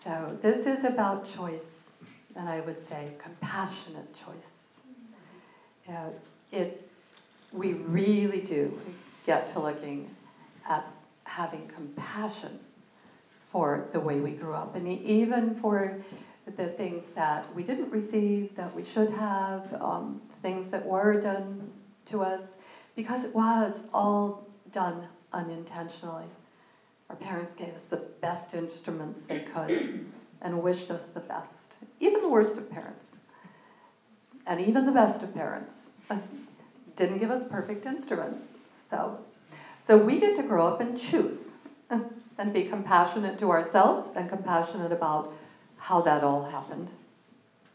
So this is about choice, and I would say compassionate choice. We really do get to looking at having compassion for the way we grew up, and even for the things that we didn't receive, that we should have, things that were done to us, because it was all done unintentionally. Our parents gave us the best instruments they could and wished us the best. Even the worst of parents, and even the best of parents, didn't give us perfect instruments. So we get to grow up and choose and be compassionate to ourselves and compassionate about how that all happened.